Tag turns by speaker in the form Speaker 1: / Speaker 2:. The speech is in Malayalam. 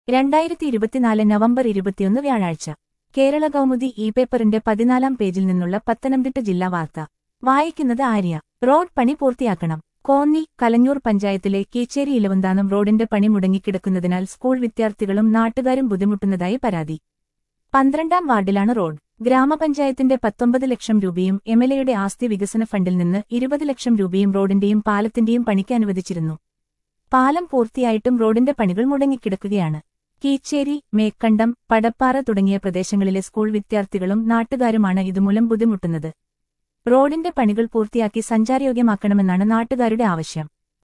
Speaker 1: 2024 നവംബർ 21 വ്യാഴാഴ്ച കേരള കൗമുദി പേപ്പറിന്റെ 14-ാം പേജിൽ നിന്നുള്ള പത്തനംതിട്ട ജില്ലാ വാർത്ത വായിക്കുന്നത് ആര്യ. റോഡ് പണി പൂർത്തിയാക്കണം. കോന്നി കലഞ്ഞൂർ പഞ്ചായത്തിലെ കീച്ചേരി ഇലവന്താനം റോഡിന്റെ പണി മുടങ്ങിക്കിടക്കുന്നതിനാൽ സ്കൂൾ വിദ്യാർത്ഥികളും നാട്ടുകാരും ബുദ്ധിമുട്ടുന്നതായി പരാതി. 12-ാം വാർഡിലാണ് റോഡ്. ഗ്രാമപഞ്ചായത്തിന്റെ 19 ലക്ഷം രൂപയും എംഎൽഎയുടെ ആസ്തി വികസന ഫണ്ടിൽ നിന്ന് 20 ലക്ഷം രൂപയും റോഡിന്റെയും പാലത്തിന്റെയും പണിക്ക് അനുവദിച്ചിരുന്നു. പാലം പൂർത്തിയായിട്ടും റോഡിന്റെ പണികൾ മുടങ്ങിക്കിടക്കുകയാണ്. കീച്ചേരി, മേക്കണ്ടം, പടപ്പാറ തുടങ്ങിയ പ്രദേശങ്ങളിലെ സ്കൂൾ വിദ്യാർത്ഥികളും നാട്ടുകാരുമാണ് ഇതുമൂലം ബുദ്ധിമുട്ടുന്നത്. റോഡിന്റെ പണികൾ പൂർത്തിയാക്കി സഞ്ചാരയോഗ്യമാക്കണമെന്നാണ് നാട്ടുകാരുടെ ആവശ്യം.